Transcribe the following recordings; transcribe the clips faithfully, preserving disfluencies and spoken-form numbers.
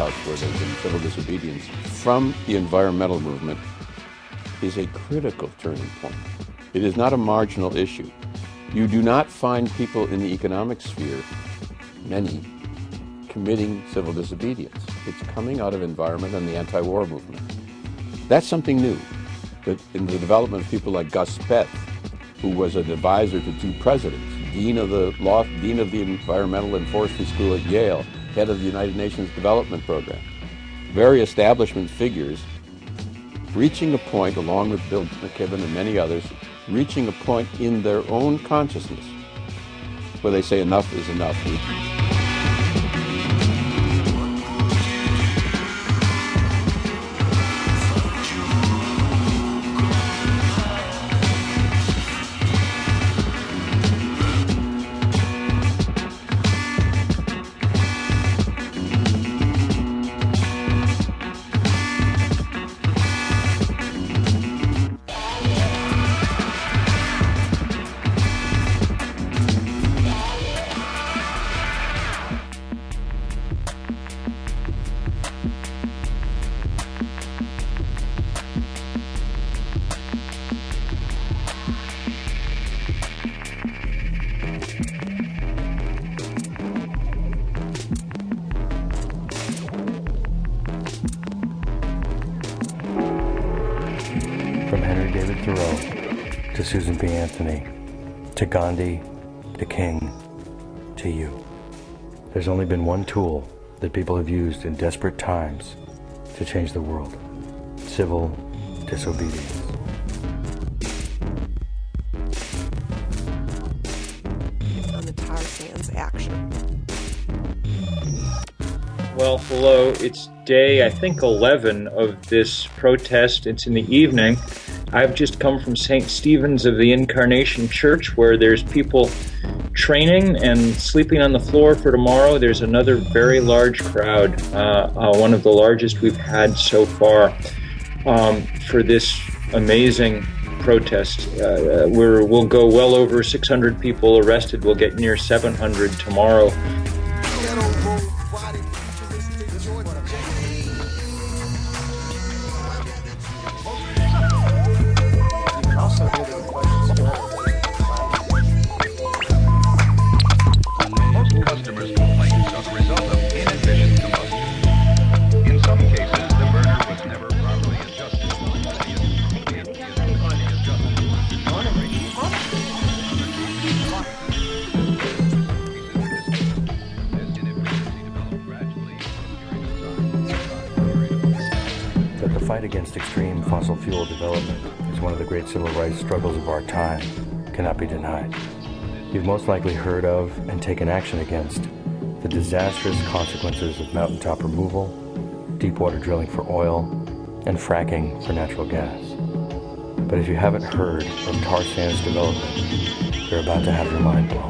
House where there's been civil disobedience from the environmental movement is a critical turning point. It is not a marginal issue. You do not find people in the economic sphere, many, committing civil disobedience. It's coming out of environment and the anti-war movement. That's something new. But in the development of people like Gus Speth, who was an advisor to two presidents, dean of the law, dean of the Environmental and Forestry School at Yale, head of the United Nations Development Program, very establishment figures reaching a point, along with Bill McKibben and many others, reaching a point in their own consciousness where they say enough is enough. From Henry David Thoreau to Susan B. Anthony, to Gandhi, to King, to you. There's only been one tool that people have used in desperate times to change the world: civil disobedience. On the tar sands action. Well, hello. It's day, I think, eleven of this protest. It's in the evening. I've just come from Saint Stephen's of the Incarnation Church, where there's people training and sleeping on the floor for tomorrow. There's another very large crowd, uh, uh, one of the largest we've had so far, um, for this amazing protest. Uh, we're, we'll go well over six hundred people arrested. We'll get near seven hundred tomorrow. The fight against extreme fossil fuel development is one of the great civil rights struggles of our time, cannot be denied. You've most likely heard of and taken action against the disastrous consequences of mountaintop removal, deep water drilling for oil, and fracking for natural gas. But if you haven't heard of tar sands development, you're about to have your mind blown.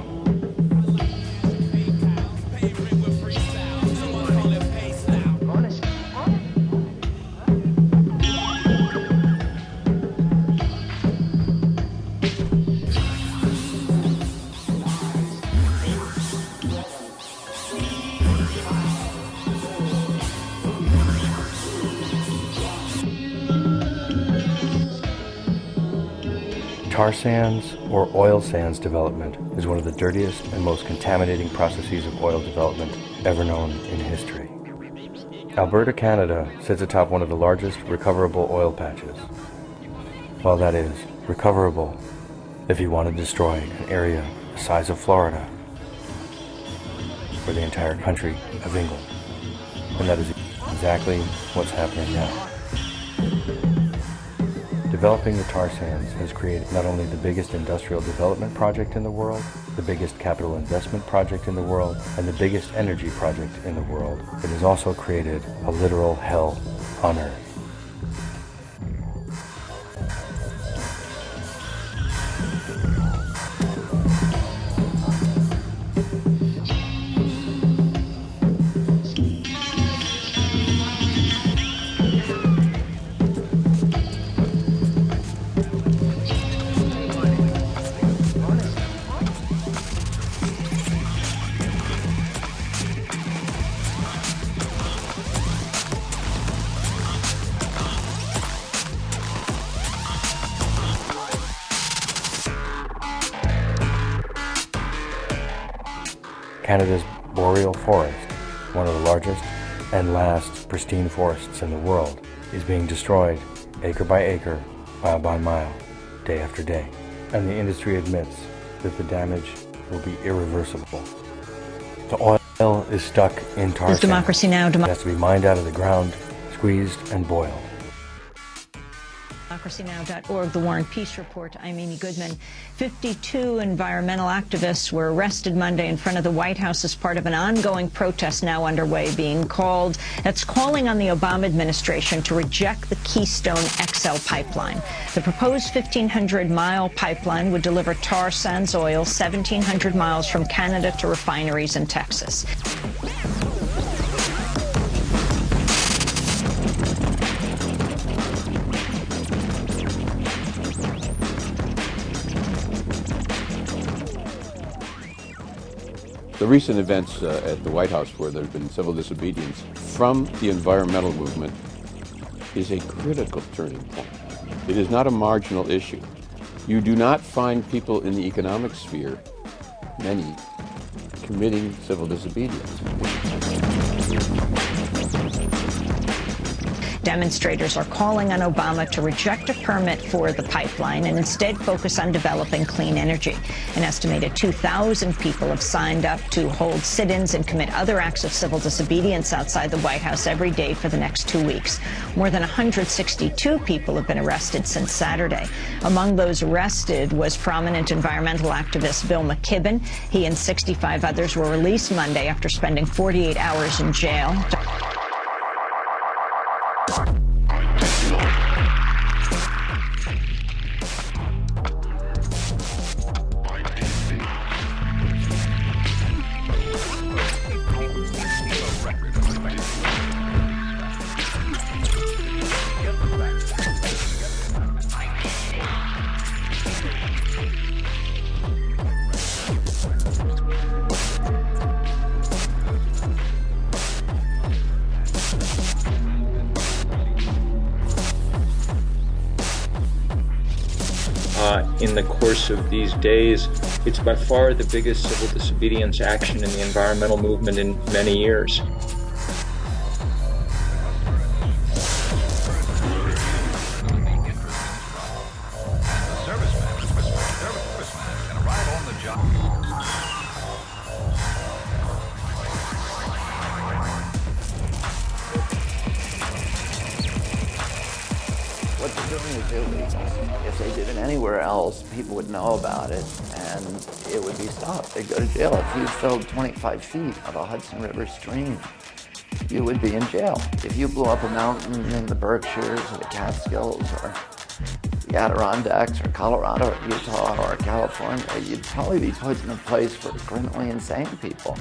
Tar sands or oil sands development is one of the dirtiest and most contaminating processes of oil development ever known in history. Alberta, Canada sits atop one of the largest recoverable oil patches. Well, that is, recoverable if you want to destroy an area the size of Florida or the entire country of England. And that is exactly what's happening now. Developing the tar sands has created not only the biggest industrial development project in the world, the biggest capital investment project in the world, and the biggest energy project in the world, it has also created a literal hell on earth. Canada's boreal forest, one of the largest and last pristine forests in the world, is being destroyed acre by acre, mile by mile, day after day. And the industry admits that the damage will be irreversible. The oil is stuck in tar sands. Democracy Now! Demo- it has to be mined out of the ground, squeezed and boiled. democracy now dot org, The War and Peace Report. I'm Amy Goodman. fifty-two environmental activists were arrested Monday in front of the White House as part of an ongoing protest now underway being called, that's calling on the Obama administration to reject the Keystone X L pipeline. The proposed fifteen hundred mile pipeline would deliver tar sands oil seventeen hundred miles from Canada to refineries in Texas. The recent events uh, at the White House, where there have been civil disobedience from the environmental movement, is a critical turning point. It is not a marginal issue. You do not find people in the economic sphere, many, committing civil disobedience. Demonstrators are calling on Obama to reject a permit for the pipeline and instead focus on developing clean energy. An estimated two thousand people have signed up to hold sit-ins and commit other acts of civil disobedience outside the White House every day for the next two weeks. More than one hundred sixty-two people have been arrested since Saturday. Among those arrested was prominent environmental activist Bill McKibben. He and sixty-five others were released Monday after spending forty-eight hours in jail. Uh, in the course of these days. It's by far the biggest civil disobedience action in the environmental movement in many years. What they're doing is illegal. If they did it anywhere else, people would know about it and it would be stopped. They'd go to jail. If you filled twenty-five feet of a Hudson River stream, you would be in jail. If you blew up a mountain in the Berkshires or the Catskills or the Adirondacks or Colorado or Utah or California, you'd probably be put in a place for criminally insane people.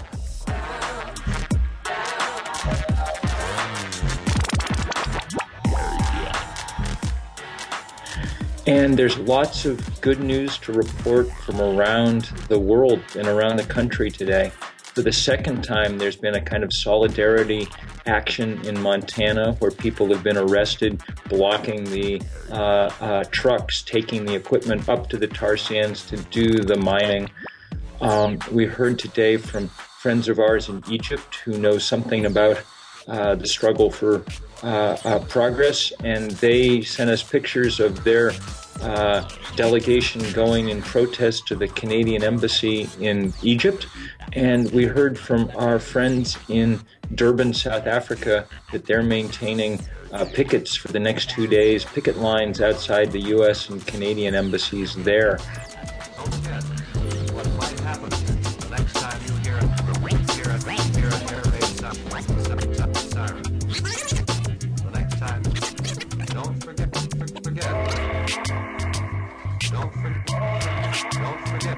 And there's lots of good news to report from around the world and around the country today. For the second time, there's been a kind of solidarity action in Montana where people have been arrested blocking the uh, uh, trucks, taking the equipment up to the tar sands to do the mining. Um, we heard today from friends of ours in Egypt who know something about uh, the struggle for uh, uh, progress, and they sent us pictures of their uh, delegation going in protest to the Canadian embassy in Egypt. And we heard from our friends in Durban, South Africa, that they're maintaining uh, pickets for the next two days, picket lines outside the U S and Canadian embassies there. What might happen the next time you hear a, hear a, hear a air raid siren? The next time, don't forget, forget. Don't forget, don't forget.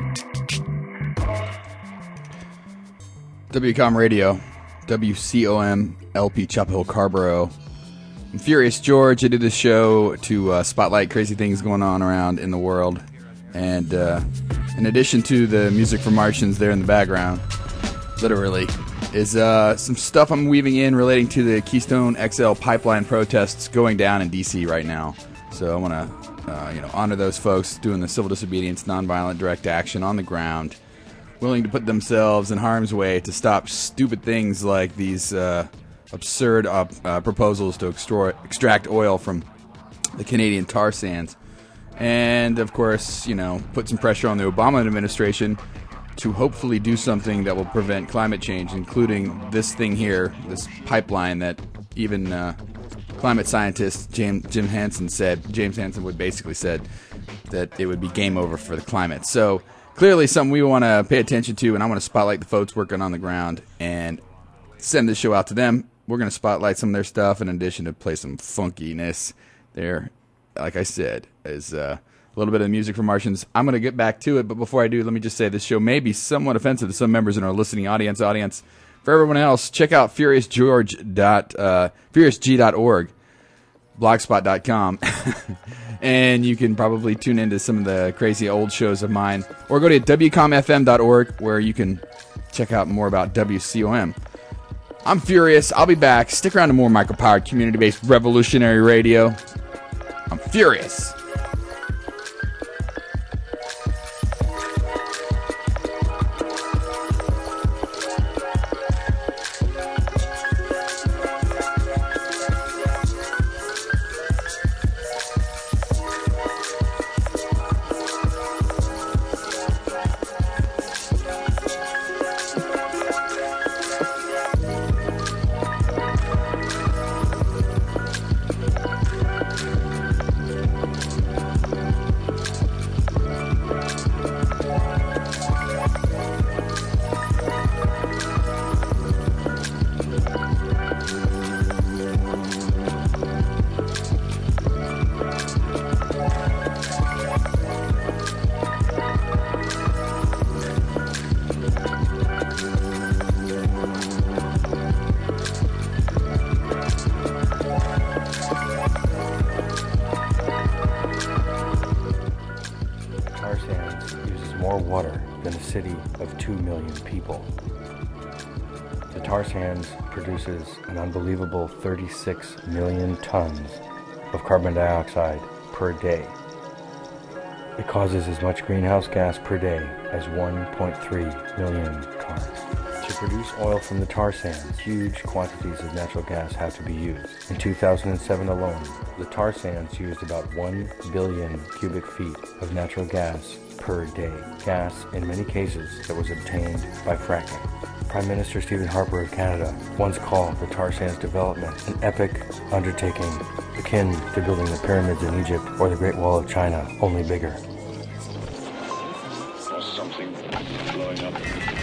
W COM Radio, W C O M L P Chapel Hill, Carborough. I'm Furious George. I did this show to uh, spotlight crazy things going on around in the world. And uh, in addition to the music from Martians there in the background, literally, is uh, some stuff I'm weaving in relating to the Keystone X L pipeline protests going down in D C right now. So I want to uh, you know, honor those folks doing the civil disobedience, nonviolent direct action on the ground. willing to put themselves in harm's way to stop stupid things like these uh, absurd uh, uh, proposals to extra- extract oil from the Canadian tar sands. And, of course, you know, put some pressure on the Obama administration to hopefully do something that will prevent climate change, including this thing here, this pipeline that even uh, climate scientist James, Jim Hansen said, James Hansen would basically said that it would be game over for the climate. So clearly something we want to pay attention to, and I want to spotlight the folks working on the ground and send this show out to them. We're going to spotlight some of their stuff in addition to play some funkiness there. Like I said, is uh, a little bit of music from Martians. I'm going to get back to it, but before I do, let me just say this show may be somewhat offensive to some members in our listening audience. Audience, for everyone else, check out furious george dot uh, furious g dot org, blogspot dot com, and you can probably tune into some of the crazy old shows of mine, or go to w com f m dot org where you can check out more about W C O M. I'm Furious. I'll be back. Stick around to more micropowered, community-based revolutionary radio. I'm Furious. An unbelievable thirty-six million tons of carbon dioxide per day. It causes as much greenhouse gas per day as one point three million cars. To produce oil from the tar sands, huge quantities of natural gas have to be used. In two thousand seven alone, the tar sands used about one billion cubic feet of natural gas per day. Gas, in many cases, that was obtained by fracking. Prime Minister Stephen Harper of Canada once called the tar sands development an epic undertaking akin to building the pyramids in Egypt or the Great Wall of China, only bigger. Something blowing up.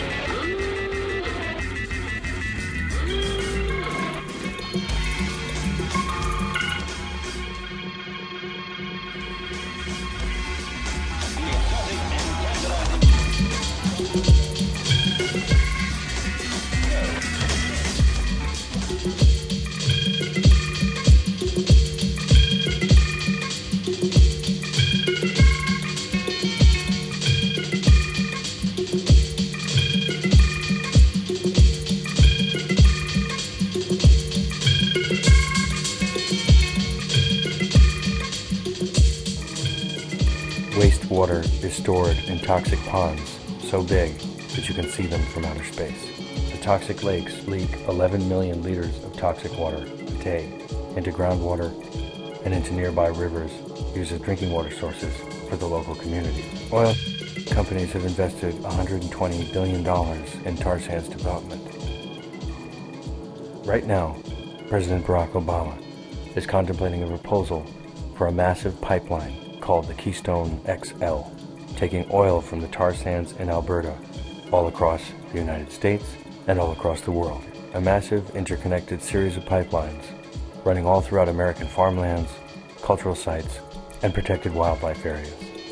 Wastewater is stored in toxic ponds so big that you can see them from outer space. The toxic lakes leak eleven million liters of toxic water a day into groundwater and into nearby rivers used as drinking water sources for the local community. Oil companies have invested one hundred twenty billion dollars in tar sands development. Right now, President Barack Obama is contemplating a proposal for a massive pipeline called the Keystone X L, taking oil from the tar sands in Alberta all across the United States and all across the world. A massive interconnected series of pipelines running all throughout American farmlands, cultural sites, and protected wildlife areas.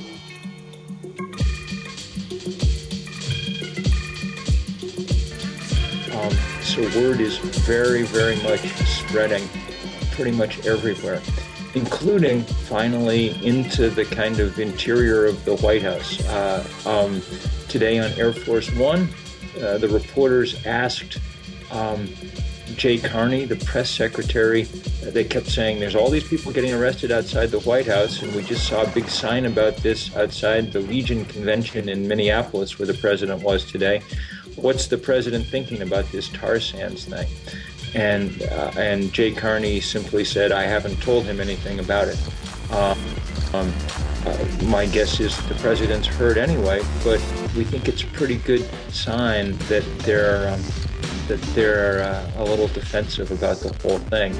Um, so word is very, very much spreading pretty much everywhere, including finally into the kind of interior of the White House. Uh, um, today on Air Force One, uh, the reporters asked um, Jay Carney, the press secretary, uh, they kept saying there's all these people getting arrested outside the White House, and we just saw a big sign about this outside the Legion convention in Minneapolis where the president was today. What's the president thinking about this tar sands thing? And uh, and Jay Carney simply said, I haven't told him anything about it. Uh, um, uh, my guess is that the president's heard anyway, but we think it's a pretty good sign that they're um, that they're uh, a little defensive about the whole thing.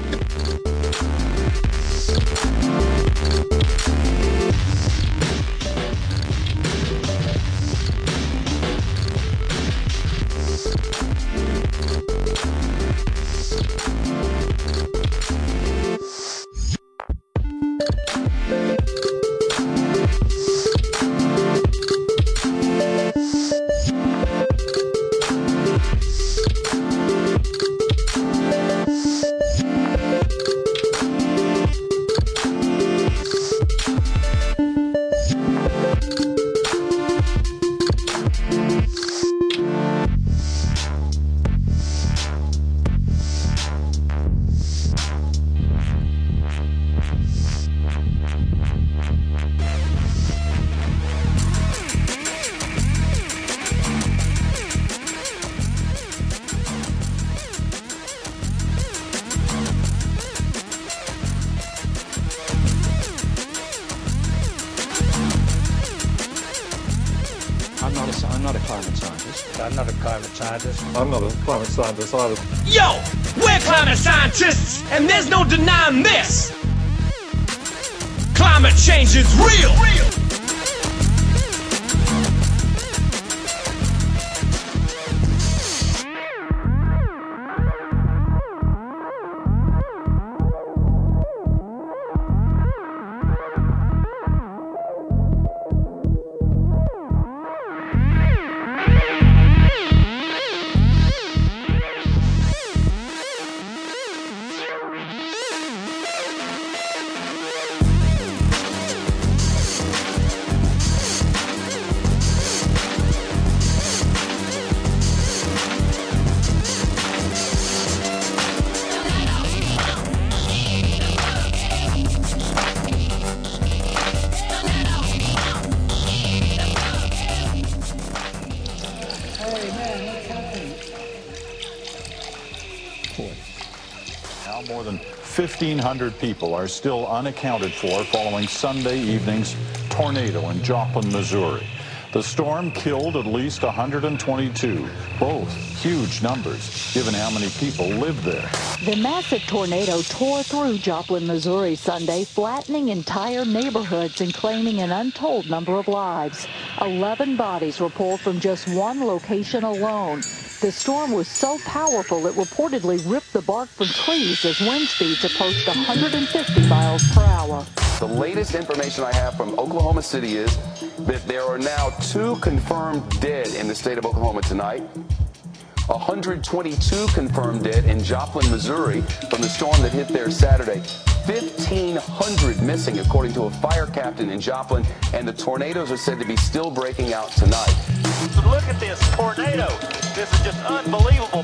I'm not a, I'm not a climate scientist. I'm not a climate scientist. I'm not a climate scientist either. Yo, we're climate scientists, and there's no denying this. Climate change is real. real. More than fifteen hundred people are still unaccounted for following Sunday evening's tornado in Joplin, Missouri. The storm killed at least one hundred twenty-two, both huge numbers, given how many people lived there. The massive tornado tore through Joplin, Missouri Sunday, flattening entire neighborhoods and claiming an untold number of lives. Eleven bodies were pulled from just one location alone. The storm was so powerful it reportedly ripped the bark from trees as wind speeds approached one hundred fifty miles per hour. The latest information I have from Oklahoma City is that there are now two confirmed dead in the state of Oklahoma tonight. one hundred twenty-two confirmed dead in Joplin, Missouri from the storm that hit there Saturday. fifteen hundred missing, according to a fire captain in Joplin, and the tornadoes are said to be still breaking out tonight. Look at this tornado. This is just unbelievable.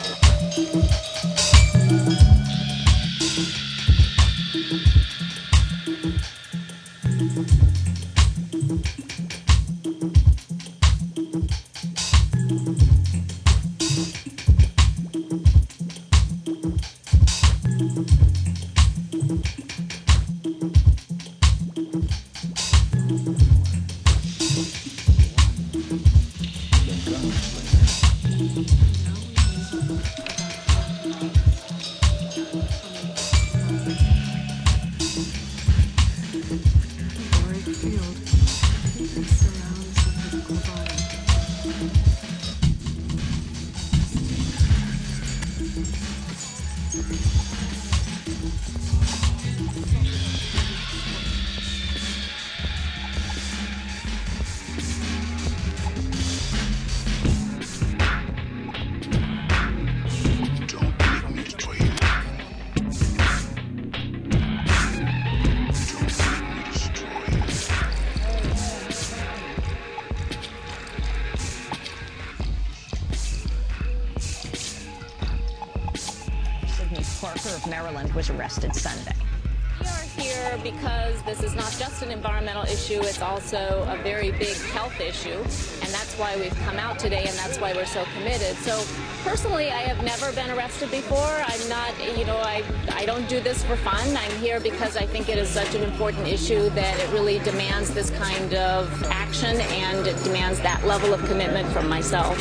Maryland was arrested Sunday. We are here because this is not just an environmental issue, it's also a very big health issue, and that's why we've come out today, and that's why we're so committed. So personally, I have never been arrested before. I'm not, you know, I, I don't do this for fun. I'm here because I think it is such an important issue that it really demands this kind of action, and it demands that level of commitment from myself.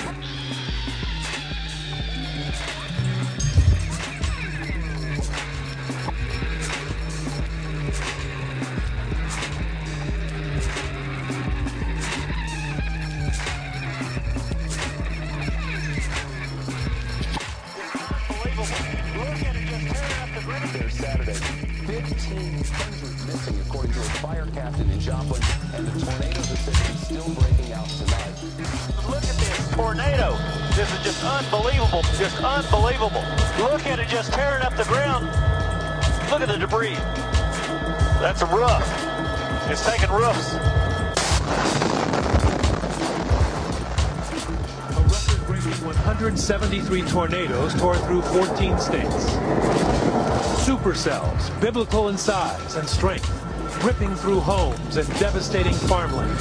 fifteen hundred missing, according to a fire captain in Joplin, and the tornadoes are said to be still breaking out tonight. Look at this tornado. This is just unbelievable. Just unbelievable. Look at it just tearing up the ground. Look at the debris. That's a roof. It's taking roofs. A record-breaking one hundred seventy-three tornadoes tore through fourteen states. Supercells, biblical in size and strength, ripping through homes and devastating farmland.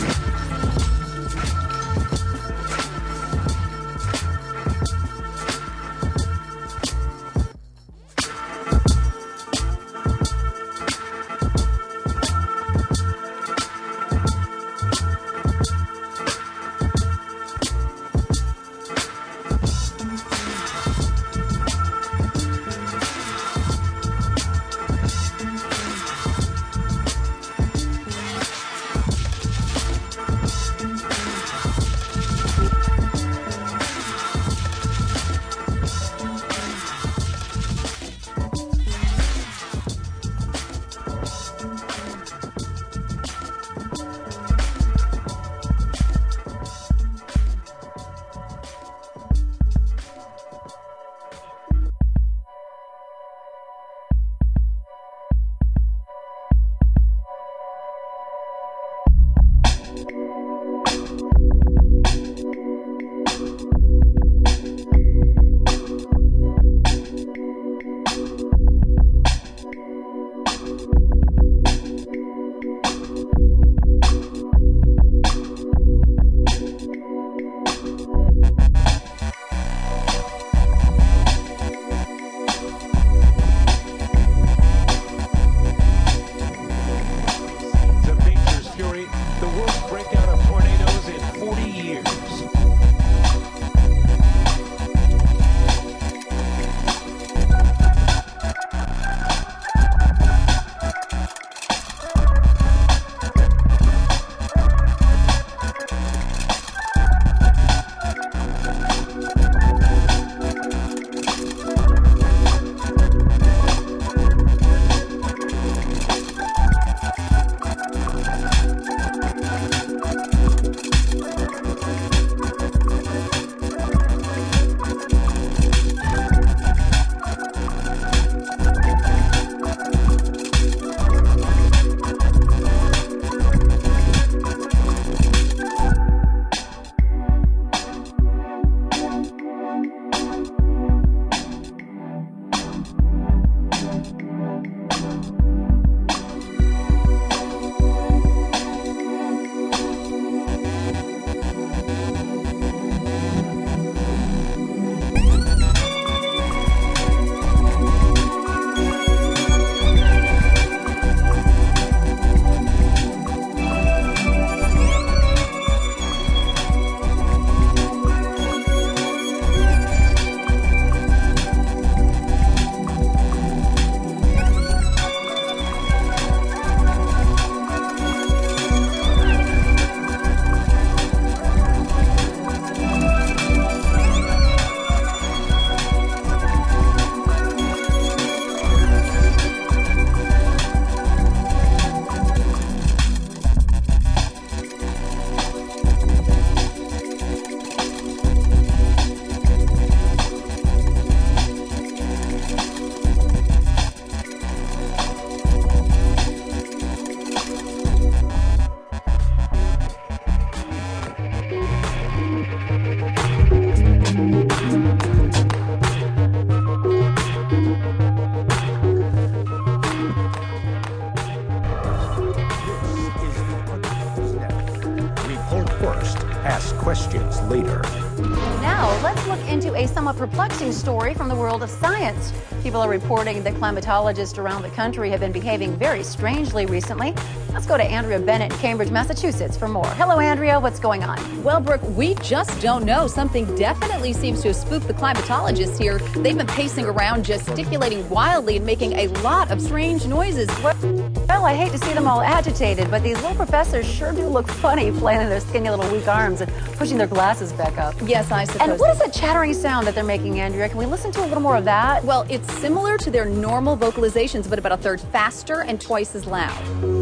first, ask questions later. Now, let's look into a somewhat perplexing story from the world of science. People are reporting that climatologists around the country have been behaving very strangely recently. Let's go to Andrea Bennett in Cambridge, Massachusetts for more. Hello, Andrea. What's going on? Well, Brooke, we just don't know. Something definitely seems to have spooked the climatologists here. They've been pacing around, gesticulating wildly and making a lot of strange noises. Well, I hate to see them all agitated, but these little professors sure do look funny flailing their skinny little weak arms and pushing their glasses back up. Yes, I suppose. And what is that chattering sound that they're making, Andrea? Can we listen to a little more of that? Well, it's similar to their normal vocalizations, but about a third faster and twice as loud.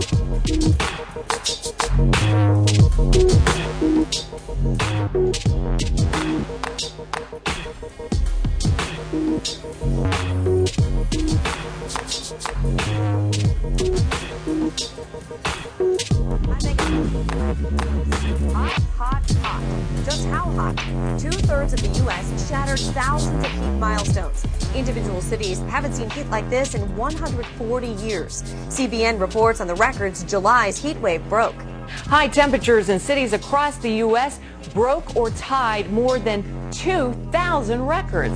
Hot, hot, hot. Just how hot? Two-thirds of the U S shattered thousands of heat milestones. Individual cities haven't seen heat like this in one hundred forty years. C B N reports on the records July's heat wave broke. High temperatures in cities across the U S broke or tied more than two thousand records.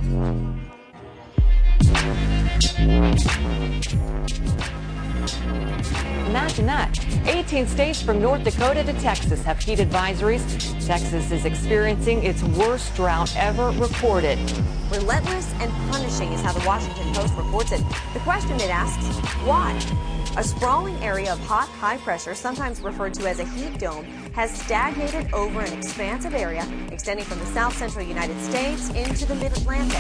Imagine that. eighteen states from North Dakota to Texas have heat advisories. Texas is experiencing its worst drought ever recorded. Relentless and punishing is how the Washington Post reports it. The question it asks, why? A sprawling area of hot, high pressure, sometimes referred to as a heat dome, has stagnated over an expansive area extending from the south central United States into the mid-Atlantic.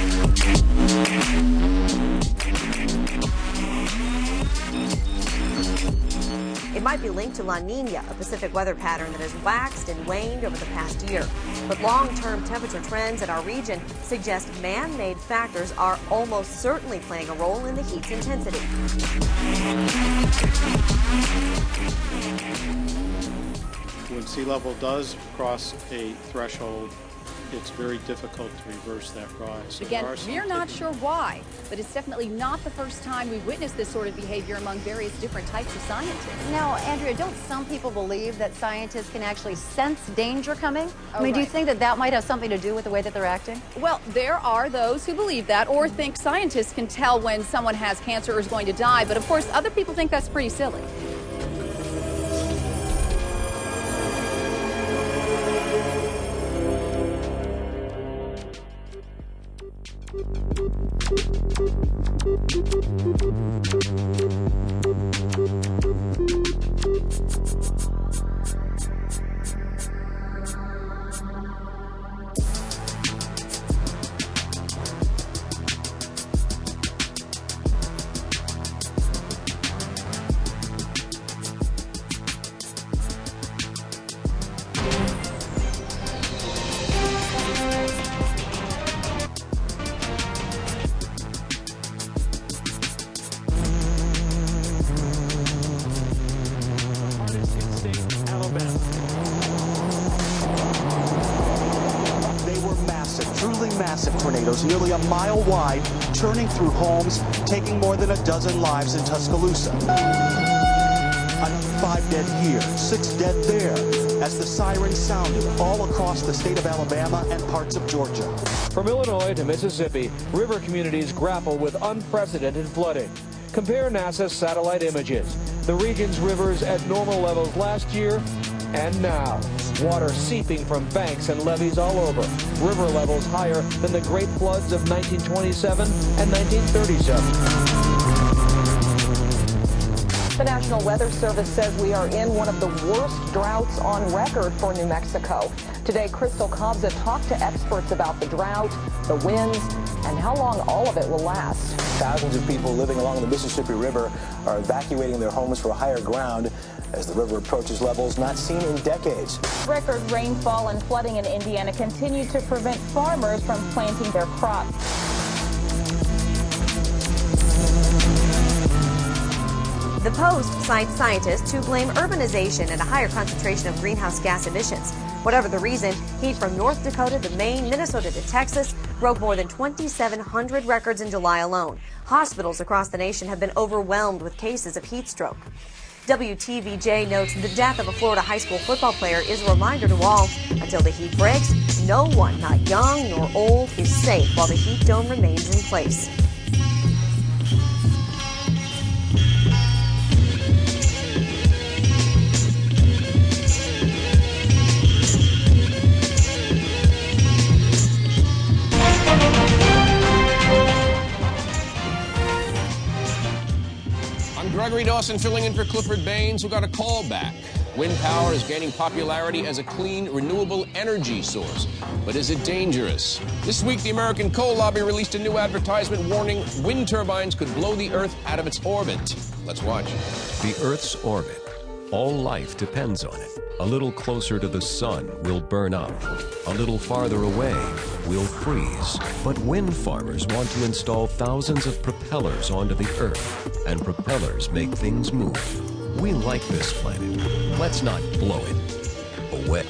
It might be linked to La Nina, a Pacific weather pattern that has waxed and waned over the past year. But long-term temperature trends in our region suggest man-made factors are almost certainly playing a role in the heat's intensity. When sea level does cross a threshold, it's very difficult to reverse that rise. So Again, we're not sure why, but it's definitely not the first time we've witnessed this sort of behavior among various different types of scientists. Now, Andrea, don't some people believe that scientists can actually sense danger coming? Oh, I mean, right. do you think that that might have something to do with the way that they're acting? Well, there are those who believe that or think scientists can tell when someone has cancer or is going to die, but of course, other people think that's pretty silly. Tornadoes nearly a mile wide, churning through homes, taking more than a dozen lives in Tuscaloosa. Five dead here, six dead there, as the sirens sounded all across the state of Alabama and parts of Georgia. From Illinois to Mississippi, river communities grapple with unprecedented flooding. Compare NASA's satellite images. The region's rivers at normal levels last year and now. Water seeping from banks and levees all over. River levels higher than the great floods of nineteen twenty-seven and nineteen thirty-seven. The National Weather Service says we are in one of the worst droughts on record for New Mexico. Today, Crystal Kobza talked to experts about the drought, the winds, and how long all of it will last. Thousands of people living along the Mississippi River are evacuating their homes for higher ground as the river approaches levels not seen in decades. Record rainfall and flooding in Indiana continue to prevent farmers from planting their crops. The Post cites scientists who blame urbanization and a higher concentration of greenhouse gas emissions. Whatever the reason, heat from North Dakota to Maine, Minnesota to Texas broke more than twenty-seven hundred records in July alone. Hospitals across the nation have been overwhelmed with cases of heat stroke. W T V J notes the death of a Florida high school football player is a reminder to all, until the heat breaks, no one, not young nor old, is safe while the heat dome remains in place. Gregory Dawson filling in for Clifford Baines, who got a call back. Wind power is gaining popularity as a clean, renewable energy source. But is it dangerous? This week, the American Coal Lobby released a new advertisement warning wind turbines could blow the Earth out of its orbit. Let's watch. The Earth's orbit. All life depends on it. A little closer to the sun, we'll burn up. A little farther away, we'll freeze. But wind farmers want to install thousands of propellers onto the Earth, and propellers make things move. We like this planet. Let's not blow it away.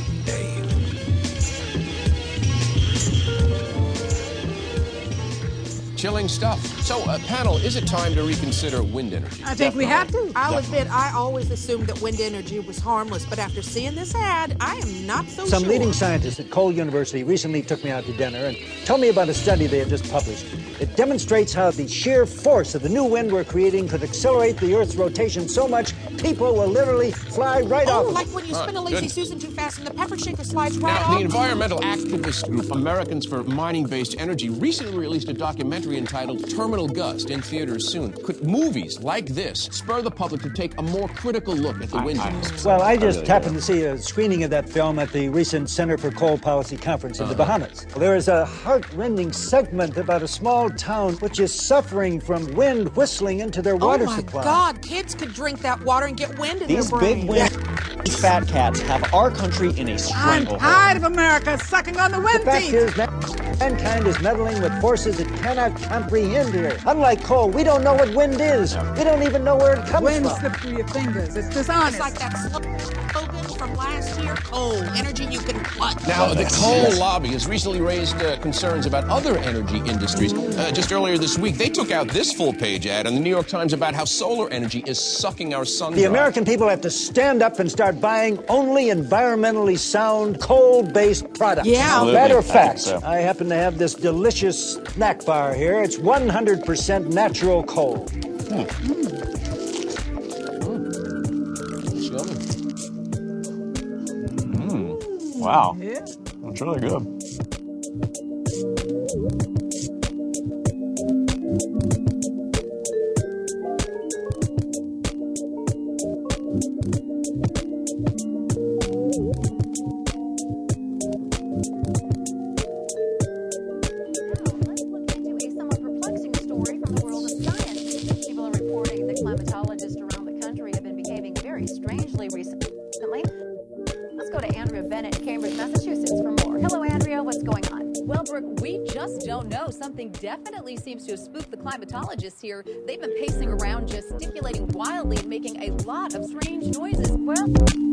Chilling stuff. So, uh, panel, is it time to reconsider wind energy? I think Definitely. we have to. I'll Definitely. admit, I always assumed that wind energy was harmless, but after seeing this ad, I am not so Some sure. leading scientists at Cole University recently took me out to dinner and told me about a study they had just published. It demonstrates how the sheer force of the new wind we're creating could accelerate the Earth's rotation so much people will literally fly right Oh, off. like when you Oh, spin a lazy goodness. Susan too fast and the pepper shaker slides right Now, off. the environmental activist group Americans for Mining-Based Energy recently released a documentary entitled Terminal Gust, in theaters soon. Could movies like this spur the public to take a more critical look at the wind industry? Well, I just happened to see a screening of that film at the recent Center for Coal Policy Conference in the Uh-huh. Bahamas. There is a heart-rending segment about a small town which is suffering from wind whistling into their water oh my supply. God, kids could drink that water and get wind in These their big brain. wind fat cats have our country in a I'm stranglehold. tired of America sucking on the The wind fact teeth. is, man- mankind is meddling with forces it cannot comprehend here. Unlike coal, we don't know what wind is. We don't even know where it comes Wind from. slipped through your fingers. It's dishonest. It's like that slogan from last year, coal, energy you can clutch. Now, the coal lobby has recently raised uh, concerns about other energy industries. Uh, just earlier this week, they took out this full-page ad in the New York Times about how solar energy is sucking our sun The dry. American people have to stand up and start buying only environmentally sound coal-based products. Yeah. Absolutely. Matter of I fact, think so. I happen to have this delicious snack bar here. It's one hundred percent natural coal. Mm. Wow. Yeah. That's really good. People are reporting that climatologists around the country have been behaving very strangely recently. Let's go to Andrea Bennett in Cambridge, Massachusetts for more. Hello, Andrea. What's going on? Well, Brooke, we just don't know. Something definitely seems to have spooked the climatologists here. They've been pacing around, gesticulating wildly and making a lot of strange noises. Well...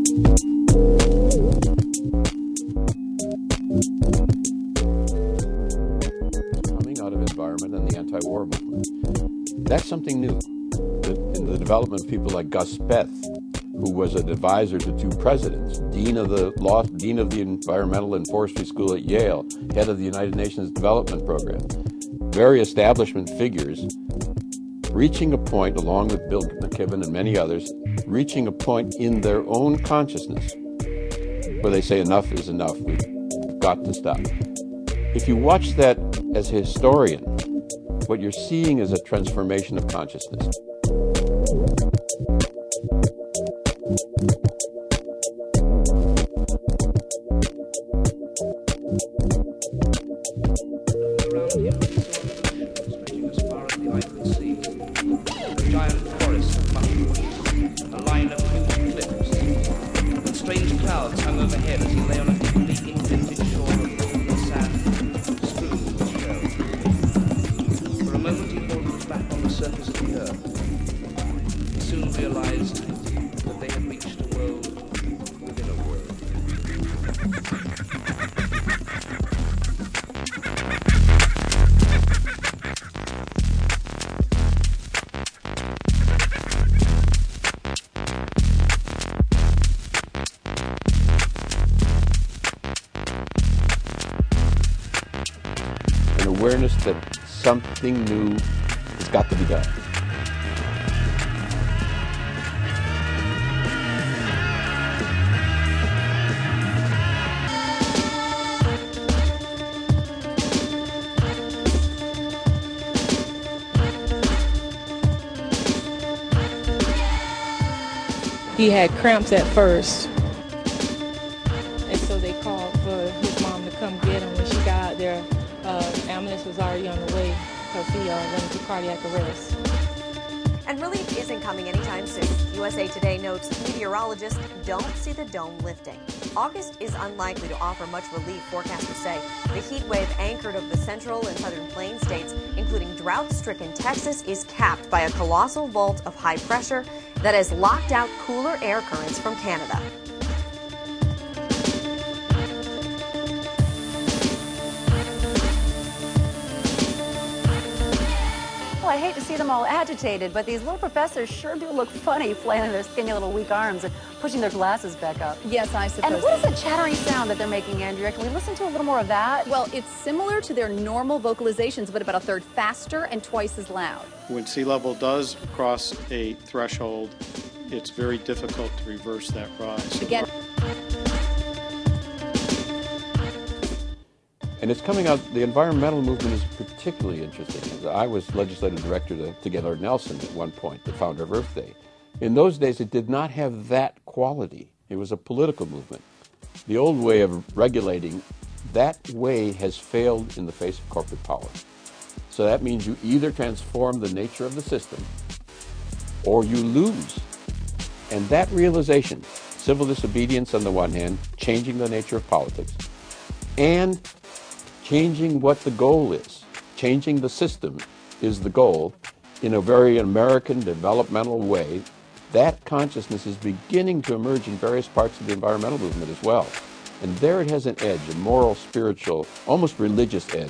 Coming out of environment and the anti-war movement. That's something new. The, in the development of people like Gus Speth, who was an advisor to two presidents, dean of the law, dean of the Environmental and Forestry School at Yale, head of the United Nations Development Program, very establishment figures, reaching a point, along with Bill McKibben and many others, reaching a point in their own consciousness where they say enough is enough, we've got to stop. If you watch that as a historian, what you're seeing is a transformation of consciousness. Giant forest of mushrooms, a line of huge cliffs, and strange clouds hung overhead as he lay on a deeply indented shore of golden sand, strewn with shells. For a moment he thought he was back on the surface of the earth. He soon realized that they had reached a world within a world. awareness that something new has got to be done. He had cramps at first, and so they called for his mom to come get him. When she got out there, uh, ambulance was already on the way because he uh, went into cardiac arrest. And relief isn't coming anytime soon. U S A Today notes meteorologists don't see the dome lifting. August is unlikely to offer much relief, forecasters say. The heat wave anchored over the central and southern plain states, including drought-stricken Texas, is capped by a colossal vault of high pressure that has locked out cooler air currents from Canada. I hate to see them all agitated, but these little professors sure do look funny flailing their skinny little weak arms and pushing their glasses back up. Yes, I suppose. And what is the chattering sound that they're making, Andrea? Can we listen to a little more of that? Well, it's similar to their normal vocalizations, but about a third faster and twice as loud. When sea level does cross a threshold, it's very difficult to reverse that rise. Again. And it's coming out, the environmental movement is particularly interesting. I was legislative director to, to Gaylord Nelson at one point, the founder of Earth Day. In those days, it did not have that quality. It was a political movement. The old way of regulating, that way has failed in the face of corporate power. So that means you either transform the nature of the system or you lose. And that realization, civil disobedience on the one hand, changing the nature of politics, and changing what the goal is, changing the system is the goal in a very American developmental way. That consciousness is beginning to emerge in various parts of the environmental movement as well. And there it has an edge, a moral, spiritual, almost religious edge.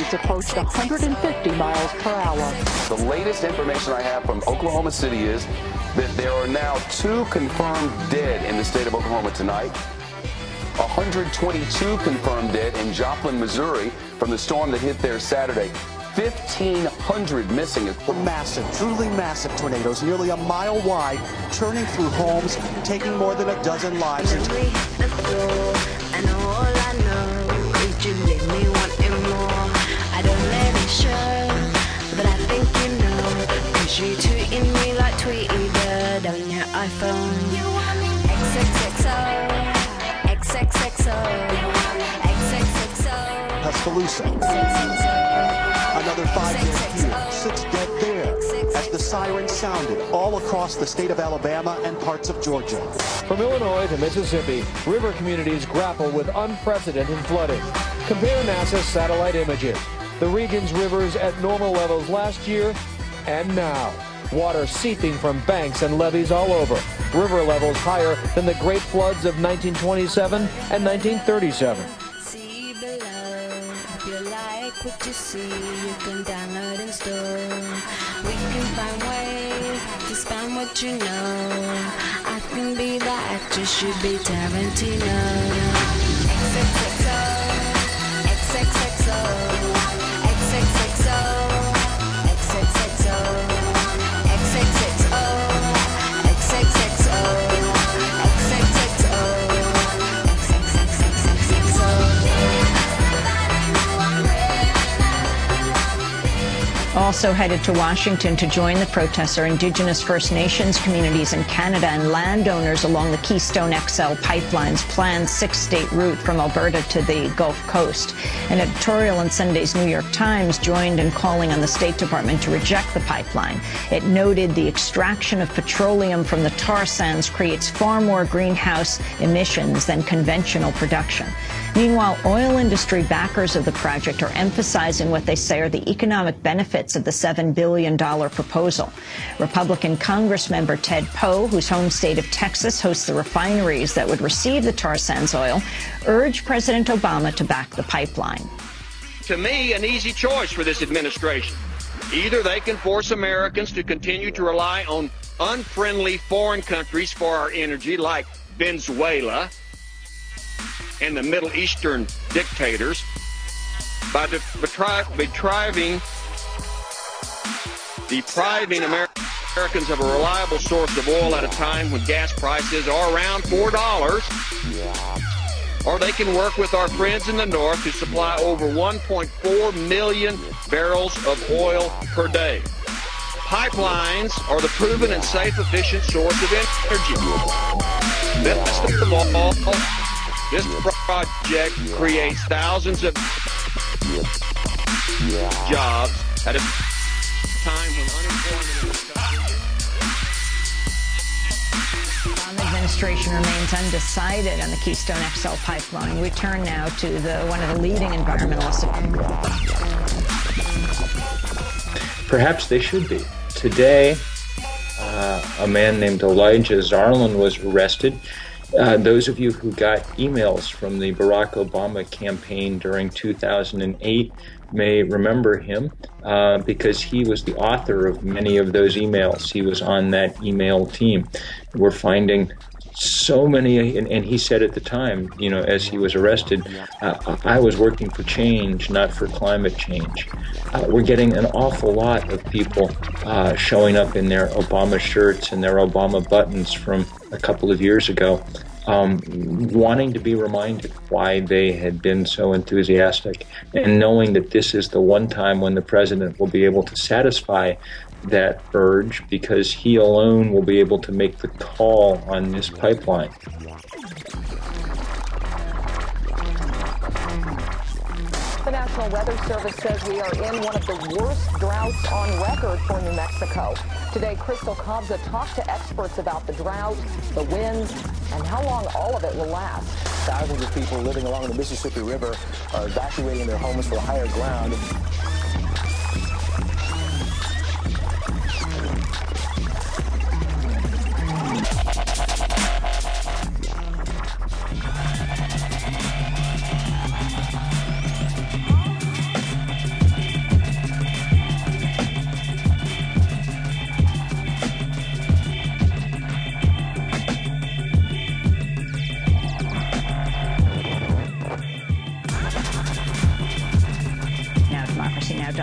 winds approached one hundred fifty miles per hour. The latest information I have from Oklahoma City is that there are now two confirmed dead in the state of Oklahoma tonight. one hundred twenty-two confirmed dead in Joplin, Missouri from the storm that hit there Saturday. fifteen hundred missing. Massive, truly massive tornadoes, nearly a mile wide, churning through homes, taking more than a dozen lives. She tweeting me like Tweety Bird on your iPhone. X X X O, X X X O, X X X O. Tuscaloosa. Another five dead here, six dead there, as the sirens sounded all across the state of Alabama and parts of Georgia. From Illinois to Mississippi, river communities grapple with unprecedented flooding. Compare NASA's satellite images. The region's rivers at normal levels last year and now. Water seeping from banks and levees all over. River levels higher than the great floods of nineteen twenty-seven and nineteen thirty-seven. See below, if you like what you see, you can download and store. We can find ways to spend what you know. I can be the actress, you be Tarantino. X X X O, X X X O, X X X O. Also headed to Washington to join the protests are Indigenous First Nations communities in Canada and landowners along the Keystone X L pipeline's planned six-state route from Alberta to the Gulf Coast. An editorial in Sunday's New York Times joined in calling on the State Department to reject the pipeline. It noted the extraction of petroleum from the tar sands creates far more greenhouse emissions than conventional production. Meanwhile, oil industry backers of the project are emphasizing what they say are the economic benefits of the seven billion dollars proposal. Republican Congressmember Ted Poe, whose home state of Texas hosts the refineries that would receive the tar sands oil, urged President Obama to back the pipeline. To me, an easy choice for this administration. Either they can force Americans to continue to rely on unfriendly foreign countries for our energy, like Venezuela and the Middle Eastern dictators, by depriving, depriving Americans of a reliable source of oil at a time when gas prices are around four dollars, or they can work with our friends in the North to supply over one point four million barrels of oil per day. Pipelines are the proven and safe, efficient source of energy. Best of all, this project creates thousands of jobs at a time when unemployment in this country. The Obama administration remains undecided on the Keystone X L pipeline. We turn now to the one of the leading environmentalists. Perhaps they should be. Today, uh, a man named Elijah Zarlin was arrested. Uh, those of you who got emails from the Barack Obama campaign during two thousand eight may remember him uh, because he was the author of many of those emails. He was on that email team. We're finding so many, and, and he said at the time, you know, as he was arrested, uh, I was working for change, not for climate change. Uh, we're getting an awful lot of people uh, showing up in their Obama shirts and their Obama buttons from a couple of years ago, um, wanting to be reminded why they had been so enthusiastic, and knowing that this is the one time when the president will be able to satisfy that urge, because he alone will be able to make the call on this pipeline. The National Weather Service says we are in one of the worst droughts on record for New Mexico. Today, Crystal Kobza talked to experts about the drought, the winds, and how long all of it will last. Thousands of people living along the Mississippi River are evacuating their homes for higher ground.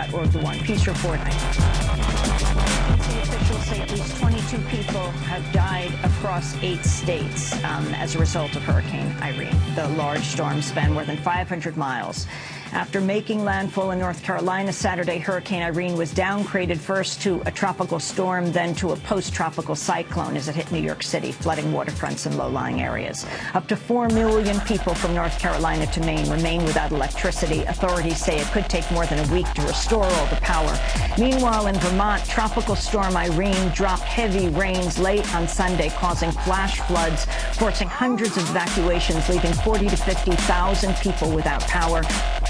dot org, The One Peace Report. Officials say at least twenty-two people have died across eight states um, as a result of Hurricane Irene. The large storm spanned more than five hundred miles. After making landfall in North Carolina Saturday, Hurricane Irene was downgraded first to a tropical storm, then to a post-tropical cyclone as it hit New York City, flooding waterfronts and low-lying areas. Up to four million people from North Carolina to Maine remain without electricity. Authorities say it could take more than a week to restore all the power. Meanwhile, in Vermont, Tropical Storm Irene dropped heavy rains late on Sunday, causing flash floods, forcing hundreds of evacuations, leaving forty to fifty thousand people without power.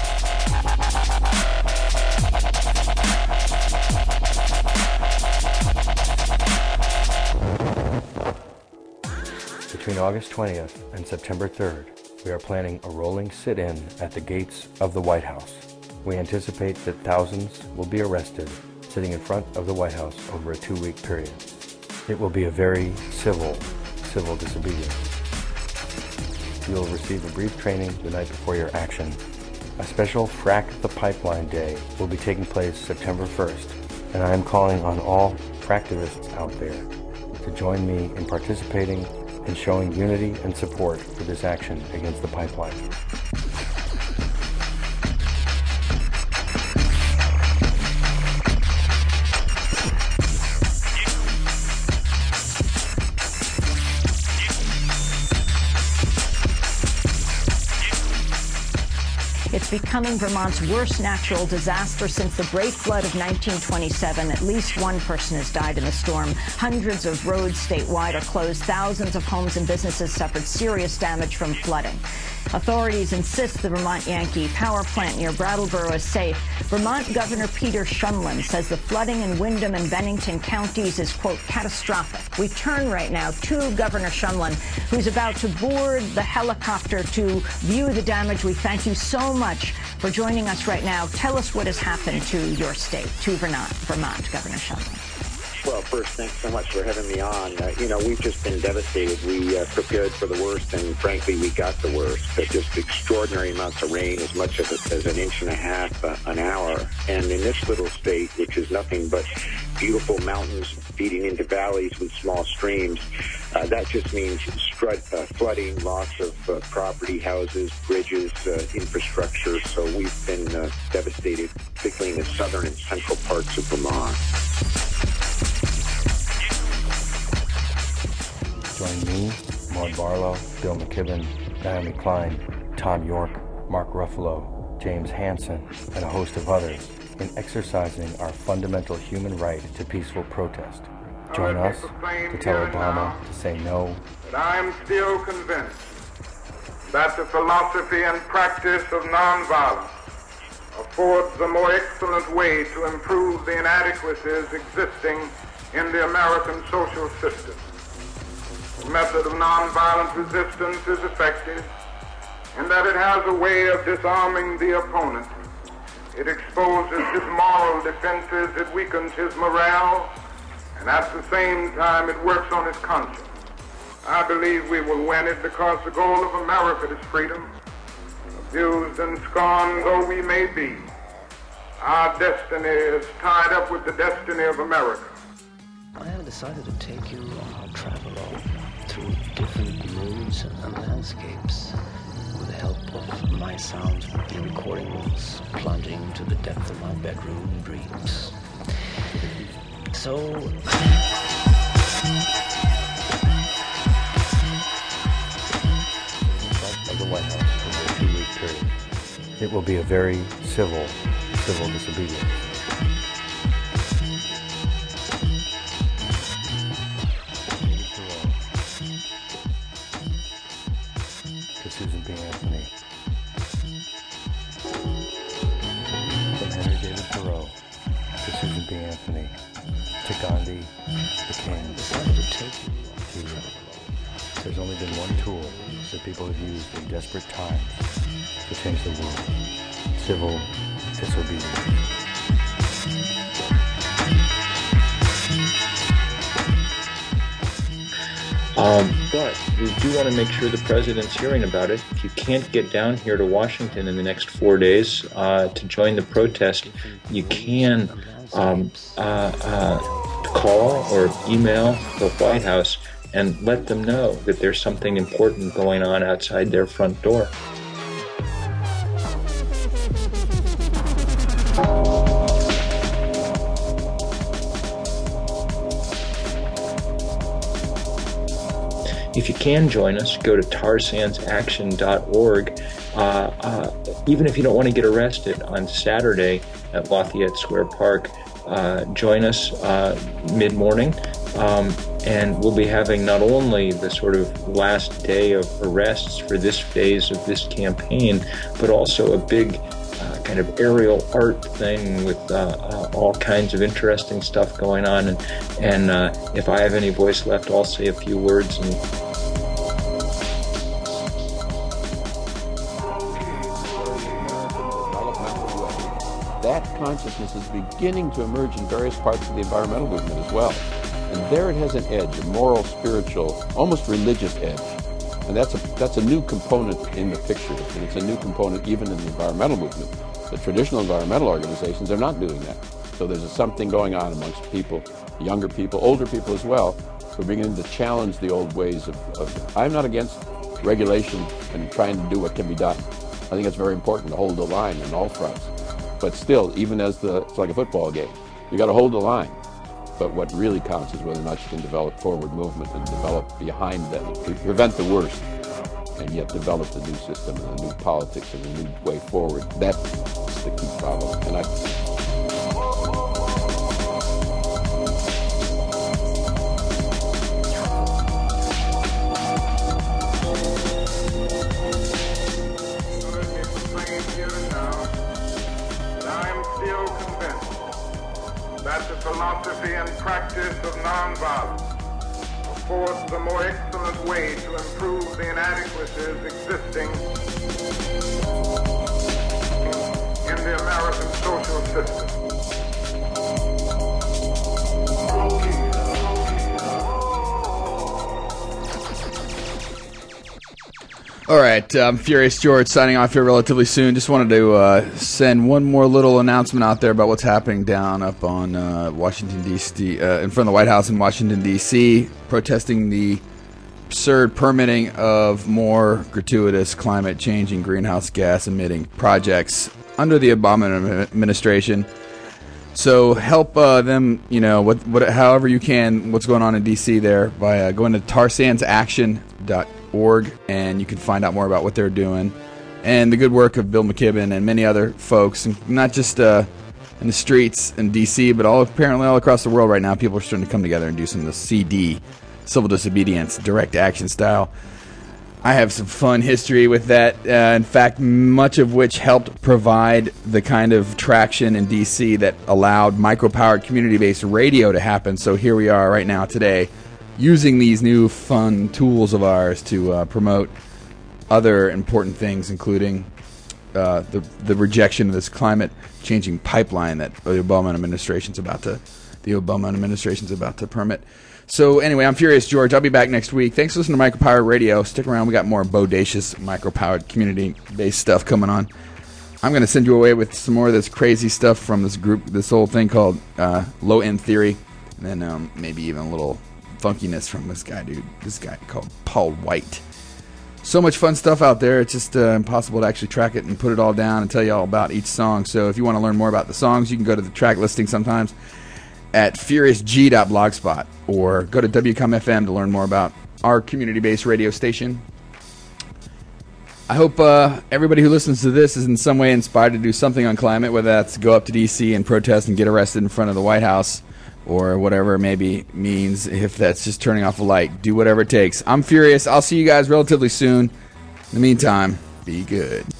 Between August twentieth and September third, we are planning a rolling sit-in at the gates of the White House. We anticipate that thousands will be arrested sitting in front of the White House over a two-week period. It will be a very civil, civil disobedience. You will receive a brief training the night before your action. A special Frack the Pipeline Day will be taking place September first, and I am calling on all fractivists out there to join me in participating and showing unity and support for this action against the pipeline. It's becoming Vermont's worst natural disaster since the Great Flood of nineteen twenty-seven. At least one person has died in the storm. Hundreds of roads statewide are closed. Thousands of homes and businesses suffered serious damage from flooding. Authorities insist the Vermont Yankee power plant near Brattleboro is safe. Vermont Governor Peter Shumlin says the flooding in Windham and Bennington counties is, quote, catastrophic. We turn right now to Governor Shumlin, who's about to board the helicopter to view the damage. We thank you so much for joining us right now. Tell us what has happened to your state, to Vermont, Vermont Governor Shumlin. Well, first, thanks so much for having me on. Uh, you know, we've just been devastated. We uh, prepared for the worst, and frankly, we got the worst. But just extraordinary amounts of rain, as much as, as an inch and a half uh, an hour. And in this little state, which is nothing but beautiful mountains feeding into valleys with small streams, uh, that just means strut, uh, flooding, loss of uh, property, houses, bridges, uh, infrastructure. So we've been uh, devastated, particularly in the southern and central parts of Vermont. Join me, Maud Barlow, Bill McKibben, Naomi Klein, Tom York, Mark Ruffalo, James Hansen, and a host of others in exercising our fundamental human right to peaceful protest. Join us to tell Obama to say no. But I am still convinced that the philosophy and practice of nonviolence affords a more excellent way to improve the inadequacies existing in the American social system. The method of nonviolent resistance is effective in that it has a way of disarming the opponent. It exposes his moral defenses, it weakens his morale, and at the same time it works on his conscience. I believe we will win it because the goal of America is freedom. Abused and scorned though we may be, our destiny is tied up with the destiny of America. I have decided to take you on a travelogue through different moods and landscapes with the help of my sounds from the recording rooms, plunging into the depth of my bedroom dreams. So... of the White House over a two-week period. It will be a very civil, civil disobedience. To Susan B. Anthony. From Henry David Thoreau to Susan B. Anthony. To Gandhi, the King. To, there's only been one tool that people have used in desperate times to change the world. Civil disobedience. Um, but we do want to make sure the president's hearing about it. If you can't get down here to Washington in the next four days uh, to join the protest, you can um, uh, uh, call or email the White House and let them know that there's something important going on outside their front door. If you can join us, go to tar sands action dot org. Uh, uh, even if you don't want to get arrested on Saturday at Lafayette Square Park, uh, join us uh, mid-morning, um, and we'll be having not only the sort of last day of arrests for this phase of this campaign, but also a big uh, kind of aerial art thing with uh, uh, all kinds of interesting stuff going on. And, and uh, if I have any voice left, I'll say a few words. And that consciousness is beginning to emerge in various parts of the environmental movement as well. And there it has an edge, a moral, spiritual, almost religious edge. And that's a, that's a new component in the picture, and it's a new component even in the environmental movement. The traditional environmental organizations are not doing that. So there's a, something going on amongst people, younger people, older people as well, who are beginning to challenge the old ways of, of I'm not against regulation and trying to do what can be done. I think it's very important to hold the line on all fronts. But still, even as the, it's like a football game, you got to hold the line. But what really counts is whether or not you can develop forward movement and develop behind them, prevent the worst, and yet develop the new system and the new politics and the new way forward. That's the key problem. And I. That the philosophy and practice of nonviolence affords a more excellent way to improve the inadequacies existing in the American social system. All right, um, Furious George signing off here relatively soon. Just wanted to uh, send one more little announcement out there about what's happening down up on uh, Washington, D C, uh, in front of the White House in Washington, D C, protesting the absurd permitting of more gratuitous climate changing greenhouse gas emitting projects under the Obama administration. So help uh, them, you know, what, what, however you can, what's going on in D C there by uh, going to tar sands action dot org, and you can find out more about what they're doing and the good work of Bill McKibben and many other folks, and not just uh, in the streets in D C, but all apparently all across the world right now. People are starting to come together and do some of the C D, civil disobedience, direct action style. I have some fun history with that, uh, in fact, much of which helped provide the kind of traction in D C that allowed micro-powered community-based radio to happen. So here we are right now today, using these new fun tools of ours to uh, promote other important things, including uh, the the rejection of this climate-changing pipeline that the Obama administration's about to the Obama administration's about to permit. So anyway, I'm Furious George. I'll be back next week. Thanks for listening to Micropowered Radio. Stick around. We got more bodacious micropowered community-based stuff coming on. I'm going to send you away with some more of this crazy stuff from this group, this whole thing called uh, Low End Theory, and then um, maybe even a little funkiness from this guy, dude. This guy called Paul White. So much fun stuff out there. It's just uh, impossible to actually track it and put it all down and tell you all about each song. So if you want to learn more about the songs, you can go to the track listing sometimes at furious g dot blogspot, or go to W COM F M to learn more about our community-based radio station. I hope uh, everybody who listens to this is in some way inspired to do something on climate, whether that's go up to D C and protest and get arrested in front of the White House, or whatever it maybe means. If that's just turning off a light, do whatever it takes. I'm Furious. I'll see you guys relatively soon. In the meantime, be good.